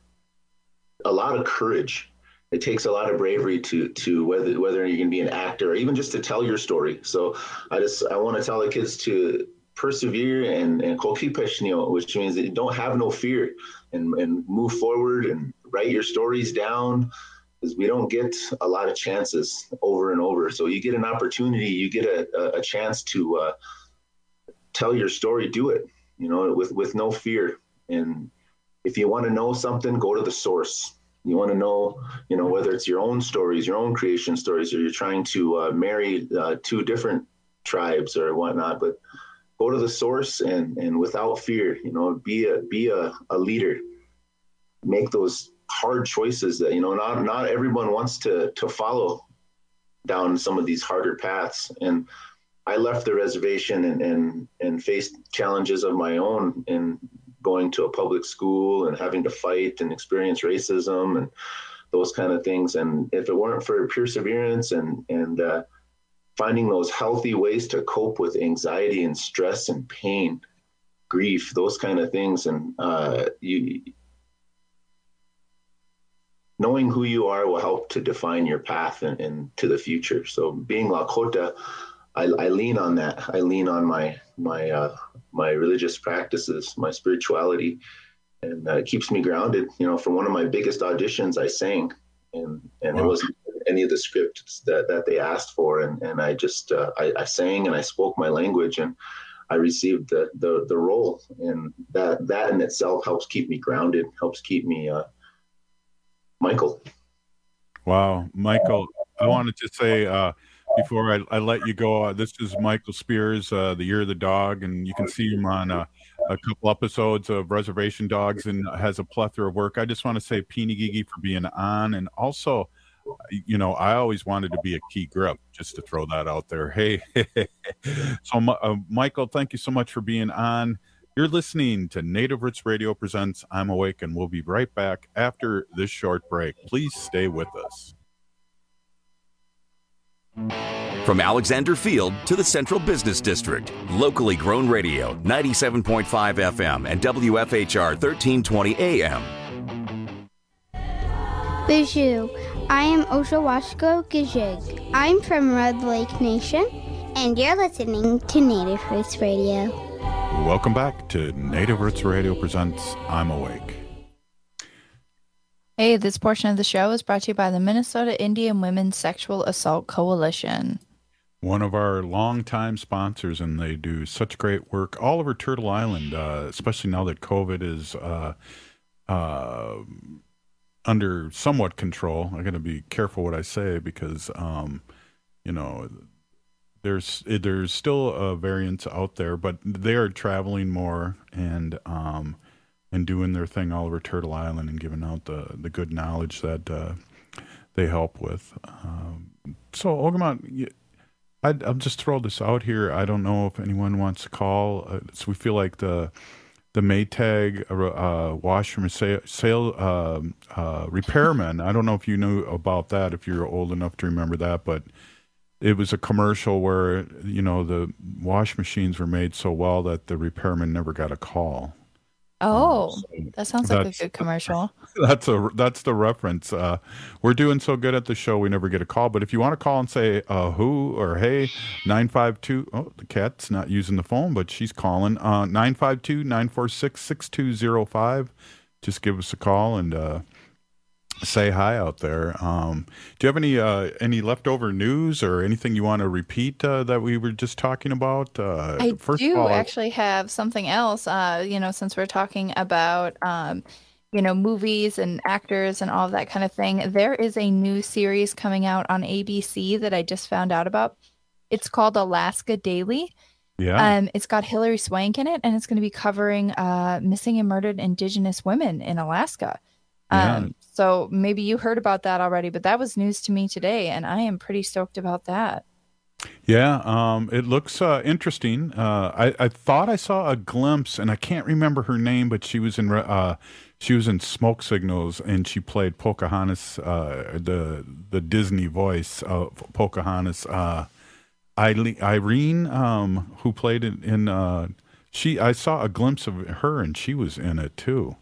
a lot of courage. It takes a lot of bravery to to whether whether you can be an actor or even just to tell your story. So I just I want to tell the kids to persevere and and which means that you don't have no fear, and and move forward and write your stories down, because we don't get a lot of chances over and over. So you get an opportunity, you get a a chance to uh, tell your story, do it, you know, with, with no fear. And if you want to know something, go to the source. You want to know, you know, whether it's your own stories, your own creation stories, or you're trying to uh, marry uh, two different tribes or whatnot, but go to the source and, and without fear, you know, be a, be a, a leader, make those hard choices that, you know, not, not everyone wants to, to follow down some of these harder paths. And I left the reservation and, and, and faced challenges of my own in going to a public school and having to fight and experience racism and those kind of things. And if it weren't for perseverance and, and uh, finding those healthy ways to cope with anxiety and stress and pain, grief, those kind of things, and uh, you, knowing who you are will help to define your path and, and to the future. So being Lakota, I, I lean on that. I lean on my my uh, my religious practices, my spirituality, and uh, it keeps me grounded. You know, for one of my biggest auditions, I sang, and and wow. It wasn't any of the scripts that, that they asked for, and and I just uh, I, I sang and I spoke my language, and I received the the the role, and that that in itself helps keep me grounded, helps keep me uh, Michael. Wow, Michael, I wanted to say. Uh, before I, I let you go, uh, this is Michael Spears, uh, The Year of the Dog, and you can see him on uh, a couple episodes of Reservation Dogs and has a plethora of work. I just want to say Peeny Gigi for being on, and also, you know, I always wanted to be a key grip, just to throw that out there. Hey, so uh, Michael, thank you so much for being on. You're listening to Native Roots Radio presents I'm Awake, and we'll be right back after this short break. Please stay with us. From Alexander Field to the Central Business District, locally grown radio, ninety-seven point five F M and W F H R thirteen twenty A M. Bijou, I am Oshawashko Gijig. I'm from Red Lake Nation, and you're listening to Native Roots Radio. Welcome back to Native Roots Radio presents I'm Awake. Hey, this portion of the show is brought to you by the Minnesota Indian Women's Sexual Assault Coalition. One of our longtime sponsors, and they do such great work all over Turtle Island, uh, especially now that COVID is uh, uh, under somewhat control. I'm going to be careful what I say because, um, you know, there's there's still a variant out there, but they are traveling more and um, and doing their thing all over Turtle Island and giving out the, the good knowledge that uh, they help with. Um, so, Ogamont, I'd, I'll just throw this out here. I don't know if anyone wants to call. Uh, so we feel like the the Maytag uh, washer sale, sale uh, uh, repairman. I don't know if you knew about that, if you're old enough to remember that, but it was a commercial where, you know, the wash machines were made so well that the repairman never got a call. Oh, um, so that sounds like a good commercial. That's a that's the reference. Uh, we're doing so good at the show, we never get a call. But if you want to call and say uh, who or hey, nine five two. Oh, the cat's not using the phone, but she's calling. Uh, nine five two, nine four six, six two zero five. Just give us a call and uh, say hi out there. Um, do you have any uh, any leftover news or anything you want to repeat uh, that we were just talking about? Uh, I first do of all, actually have something else, uh, you know, since we're talking about, um, you know, movies and actors and all of that kind of thing. There is a new series coming out on A B C that I just found out about. It's called Alaska Daily. Yeah. Um, it's got Hilary Swank in it, and it's going to be covering uh, missing and murdered Indigenous women in Alaska. Yeah. Um, so maybe you heard about that already, but that was news to me today, and I am pretty stoked about that. Yeah, um, it looks uh, interesting. Uh, I, I thought I saw a glimpse, and I can't remember her name, but she was in uh, she was in Smoke Signals, and she played Pocahontas, uh, the the Disney voice of Pocahontas. Uh, Eileen, Irene, um, who played in, in uh, she. I saw a glimpse of her, and she was in it too.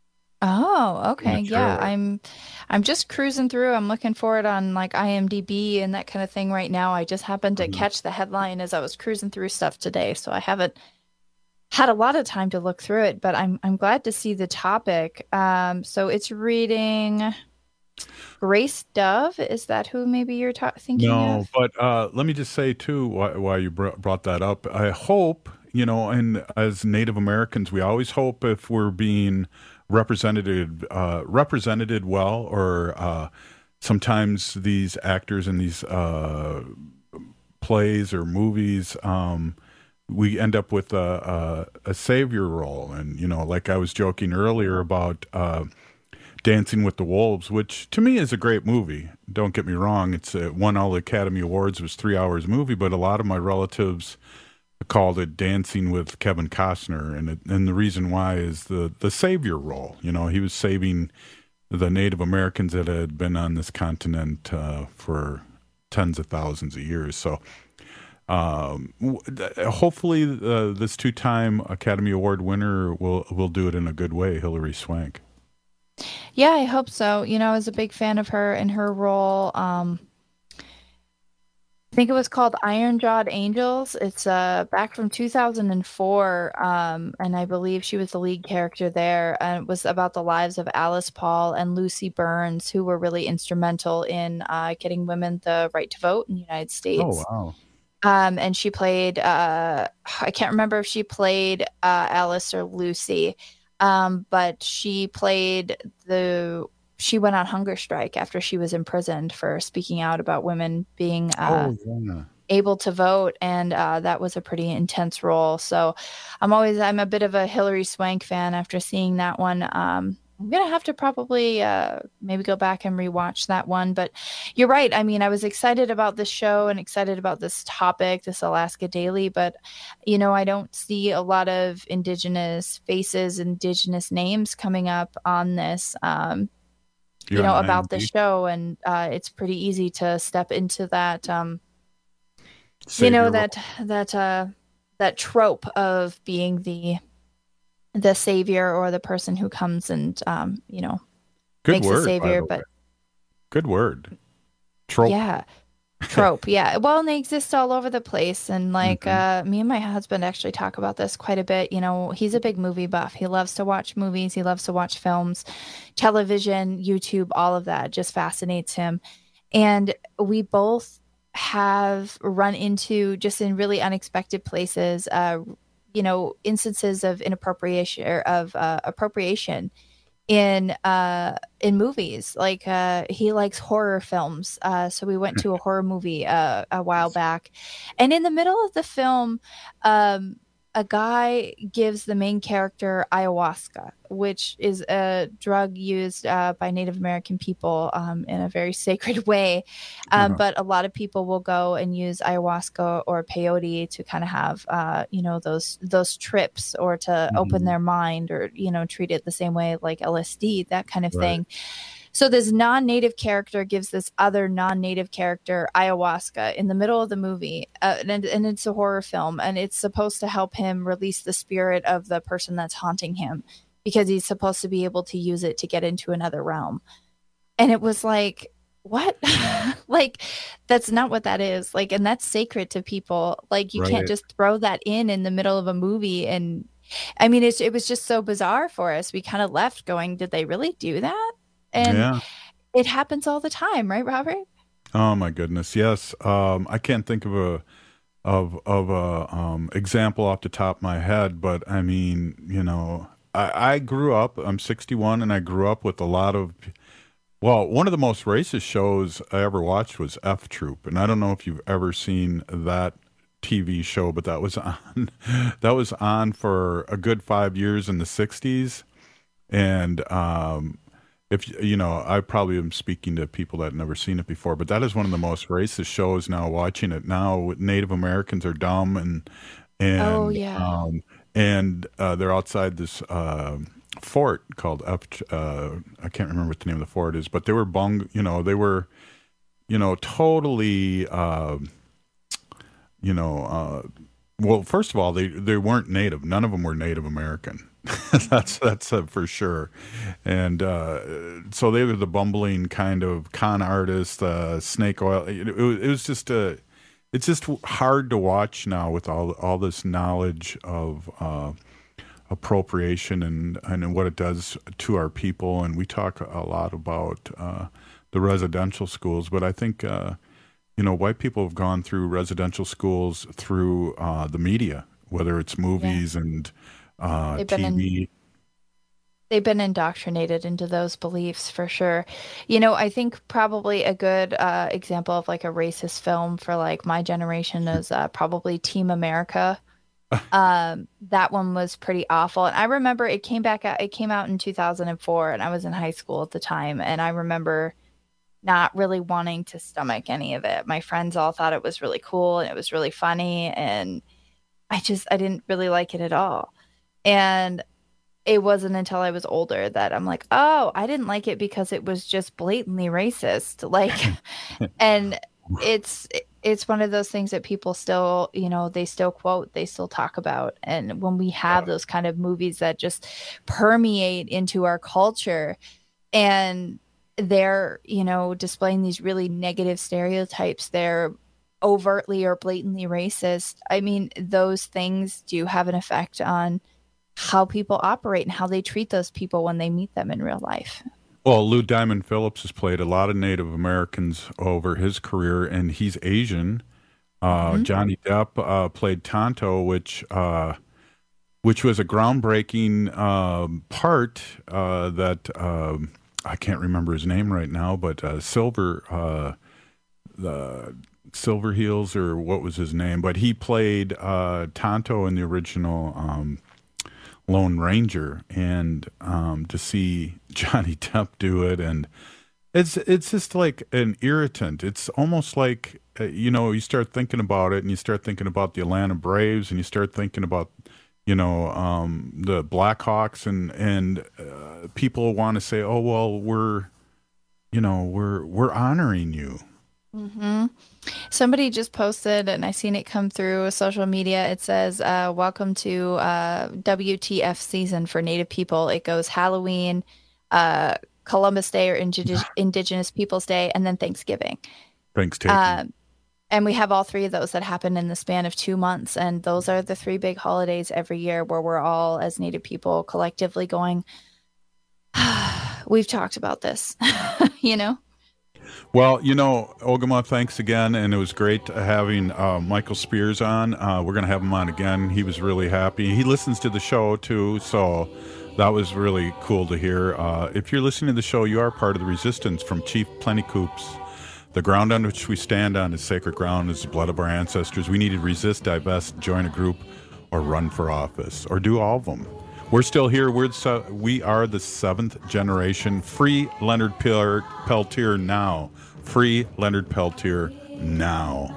Oh, okay. Yeah, trailer. I'm I'm just cruising through. I'm looking for it on like I M D B and that kind of thing right now. I just happened to Mhm. catch the headline as I was cruising through stuff today, so I haven't had a lot of time to look through it, but I'm I'm glad to see the topic. Um, so it's reading Grace Dove. Is that who maybe you're ta- thinking No, of? but uh, let me just say too, why, why you br- brought that up. I hope, you know, and as Native Americans, we always hope if we're being represented, uh, represented well, or uh, sometimes these actors in these uh, plays or movies, um, we end up with a, a, a savior role. And, you know, like I was joking earlier about uh, Dancing with the Wolves, which to me is a great movie. Don't get me wrong. It's uh, won all the Academy Awards. It was three hours movie, but a lot of my relatives called it Dancing with Kevin Costner. And it, and the reason why is the, the savior role. You know, he was saving the Native Americans that had been on this continent uh, for tens of thousands of years. So um, w- th- hopefully uh, this two-time Academy Award winner will, will do it in a good way, Hilary Swank. Yeah, I hope so. You know, I was a big fan of her and her role. Um, I think it was called Iron Jawed Angels. It's uh, back from two thousand four, um, and I believe she was the lead character there. And it was about the lives of Alice Paul and Lucy Burns, who were really instrumental in uh, getting women the right to vote in the United States. Oh, wow. Um, and she played, uh, I can't remember if she played uh, Alice or Lucy, um, but she played the she went on hunger strike after she was imprisoned for speaking out about women being uh, oh, yeah. able to vote. And uh, that was a pretty intense role. So I'm always, I'm a bit of a Hilary Swank fan after seeing that one. Um, I'm going to have to probably uh, maybe go back and rewatch that one. But you're right. I mean, I was excited about this show and excited about this topic, this Alaska Daily. But, you know, I don't see a lot of Indigenous faces, Indigenous names coming up on this, um, you know, about the show. And uh, it's pretty easy to step into that, um, you know, that that uh, that trope of being the the savior or the person who comes and um you know good makes word, a savior, but good word trope. Yeah, trope. Yeah, well, and they exist all over the place. And like Mm-hmm. uh me and my husband actually talk about this quite a bit. You know, he's a big movie buff. He loves to watch movies, he loves to watch films, television, YouTube, all of that just fascinates him. And we both have run into, just in really unexpected places, uh you know, instances of inappropriation or of uh, appropriation in uh, in movies. Like uh, he likes horror films, uh, so we went to a horror movie uh, a while back, and in the middle of the film, um, a guy gives the main character ayahuasca, which is a drug used uh, by Native American people um, in a very sacred way. Um, Uh-huh. But a lot of people will go and use ayahuasca or peyote to kind of have, uh, you know, those those trips, or to open their mind, or, you know, treat it the same way like L S D, that kind of Right. thing. So this non-native character gives this other non-native character ayahuasca in the middle of the movie, uh, and, and it's a horror film, and it's supposed to help him release the spirit of the person that's haunting him, because he's supposed to be able to use it to get into another realm. And it was like, what? Like, that's not what that is. Like, and that's sacred to people. Like, you Right. can't just throw that in in the middle of a movie. And I mean, it's, it was just so bizarre for us. We kind of left going, did they really do that? And Yeah. it happens all the time, right, Robert? Oh my goodness, yes. Um, I can't think of a of of a um, example off the top of my head, but I mean, you know, I, I grew up. I'm sixty-one, and I grew up with a lot of. Well, one of the most racist shows I ever watched was F Troop, and I don't know if you've ever seen that T V show, but that was on that was on for a good five years in the sixties, and um, if you know, I probably am speaking to people that have never seen it before, but that is one of the most racist shows now. Watching it now, Native Americans are dumb, and and Oh, yeah. um, and uh, they're outside this uh, fort called F. Uh, I can't remember what the name of the fort is, but they were bung. You know, they were, you know, totally. Uh, you know, uh, well, first of all, they they weren't Native. None of them were Native American. that's that's uh, for sure. And uh, so they were the bumbling kind of con artist, uh, snake oil. It, it, was, it was just a, it's just hard to watch now with all all this knowledge of uh, appropriation and and what it does to our people. And we talk a lot about uh, the residential schools, but I think uh, you know, white people have gone through residential schools through uh, the media, whether it's movies yeah. and uh, They've T V. been in- They've been indoctrinated into those beliefs for sure. You know, I think probably a good uh, example of like a racist film for like my generation is uh, probably Team America. um, that one was pretty awful. And I remember it came back out, it came out in two thousand four, and I was in high school at the time. And I remember not really wanting to stomach any of it. My friends all thought it was really cool and it was really funny. And I just, I didn't really like it at all. And it wasn't until I was older that I'm like, oh, I didn't like it because it was just blatantly racist. Like, and it's, it's one of those things that people still, you know, they still quote, they still talk about. And when we have those kind of movies that just permeate into our culture, and they're, you know, displaying these really negative stereotypes, they're overtly or blatantly racist. I mean, those things do have an effect on how people operate and how they treat those people when they meet them in real life. Well, Lou Diamond Phillips has played a lot of Native Americans over his career, and he's Asian. Uh, mm-hmm. Johnny Depp uh, played Tonto, which uh, which was a groundbreaking um, part uh, that um, I can't remember his name right now, but uh, Silver, uh, the Silver Heels, or what was his name? But he played uh, Tonto in the original um, Lone Ranger, and um, to see Johnny Depp do it, and it's it's just like an irritant. It's almost like uh, you know, you start thinking about it, and you start thinking about the Atlanta Braves, and you start thinking about, you know, um, the Blackhawks, and and uh, people want to say, "Oh well, we're, you know, we're we're honoring you." Mm-hmm. Somebody just posted, and I seen it come through social media. It says, uh, "Welcome to uh, W T F season for Native people." It goes Halloween, uh, Columbus Day or Indig- Indigenous Peoples Day, and then Thanksgiving. Thanksgiving. Uh, And we have all three of those that happen in the span of two months. And those are the three big holidays every year where we're all, as Native people, collectively going, we've talked about this, you know? Well, you know, Ogama, thanks again. And it was great having uh, Michael Spears on. Uh, we're going to have him on again. He was really happy. He listens to the show, too. So that was really cool to hear. Uh, if you're listening to the show, you are part of the resistance from Chief Plentycoops. The ground on which we stand on is sacred ground, is the blood of our ancestors. We need to resist, divest, join a group, or run for office, or do all of them. We're still here. We're so, we are the seventh generation. Free Leonard Pel- Peltier now. Free Leonard Peltier now.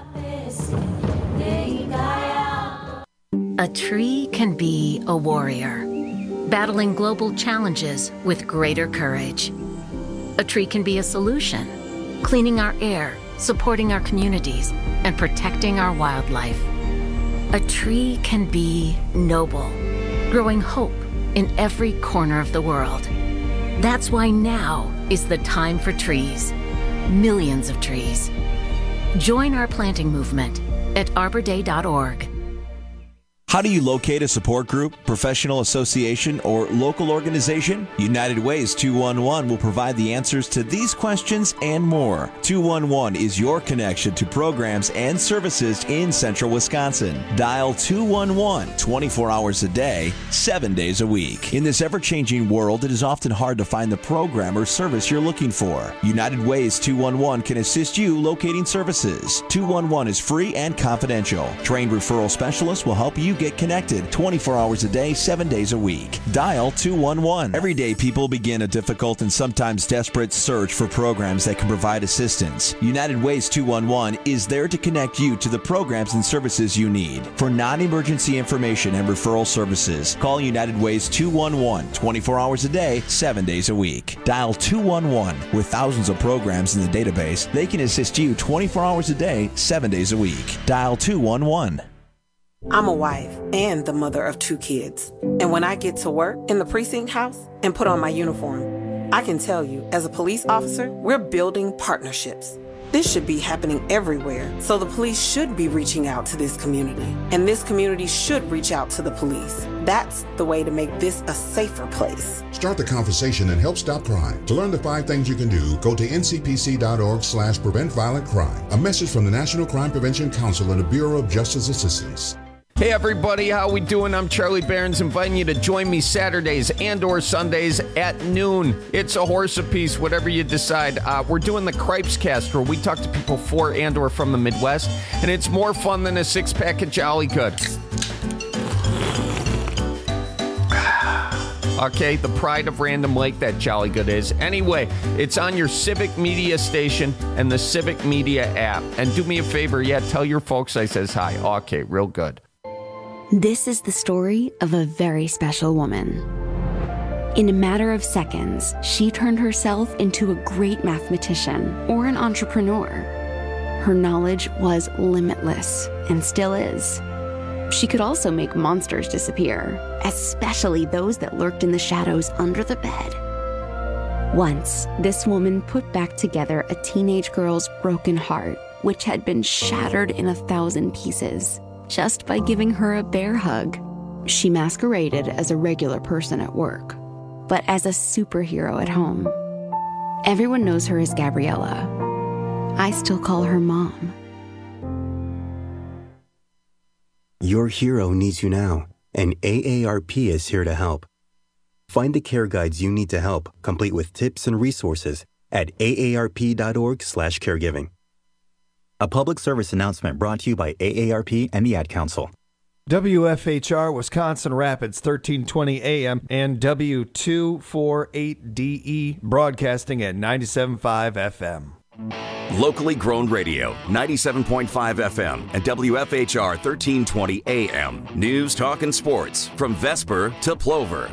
A tree can be a warrior, battling global challenges with greater courage. A tree can be a solution, cleaning our air, supporting our communities, and protecting our wildlife. A tree can be noble, growing hope in every corner of the world. That's why now is the time for trees. Millions of trees. Join our planting movement at arbor day dot org. How do you locate a support group, professional association, or local organization? United Ways two one one will provide the answers to these questions and more. two one one is your connection to programs and services in central Wisconsin. Dial two one one twenty-four hours a day, seven days a week. In this ever-changing world, it is often hard to find the program or service you're looking for. United Ways two one one can assist you locating services. two one one is free and confidential. Trained referral specialists will help you get connected twenty-four hours a day, seven days a week. Dial two one one. Every day, people begin a difficult and sometimes desperate search for programs that can provide assistance. United Ways two one one is there to connect you to the programs and services you need. For non-emergency information and referral services, call United Ways two one one twenty-four hours a day, seven days a week. Dial two one one. With thousands of programs in the database, they can assist you twenty-four hours a day, seven days a week. Dial two one one. I'm a wife and the mother of two kids. And when I get to work in the precinct house and put on my uniform, I can tell you, as a police officer, we're building partnerships. This should be happening everywhere, so the police should be reaching out to this community, and this community should reach out to the police. That's the way to make this a safer place. Start the conversation and help stop crime. To learn the five things you can do, go to N C P C dot org slash prevent violent crime. A message from the National Crime Prevention Council and the Bureau of Justice Assistance. Hey everybody, how we doing? I'm Charlie Behrens, inviting you to join me Saturdays and or Sundays at noon. It's a horse apiece, whatever you decide. Uh, we're doing the Cripes Cast, where we talk to people for and or from the Midwest, and it's more fun than a six-pack of Jolly Good. Okay, the pride of Random Lake, that Jolly Good is. Anyway, it's on your Civic Media station and the Civic Media app. And do me a favor, yeah, tell your folks I says hi. Okay, real good. This is the story of a very special woman. In a matter of seconds, she turned herself into a great mathematician or an entrepreneur. Her knowledge was limitless and still is. She could also make monsters disappear, especially those that lurked in the shadows under the bed. Once, this woman put back together a teenage girl's broken heart, which had been shattered in a thousand pieces, just by giving her a bear hug. She masqueraded as a regular person at work, but as a superhero at home. Everyone knows her as Gabriella. I still call her Mom. Your hero needs you now, and A A R P is here to help. Find the care guides you need to help, complete with tips and resources at A A R P dot org slash caregiving. A public service announcement brought to you by A A R P and the Ad Council. W F H R Wisconsin Rapids, thirteen twenty A M and W two forty-eight D E, broadcasting at ninety-seven point five F M. Locally grown radio, ninety-seven point five F M and W F H R thirteen twenty A M. News, talk, and sports from Vesper to Plover.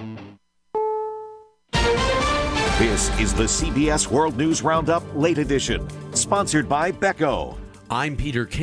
This is the C B S World News Roundup Late Edition, sponsored by Becco. I'm Peter King.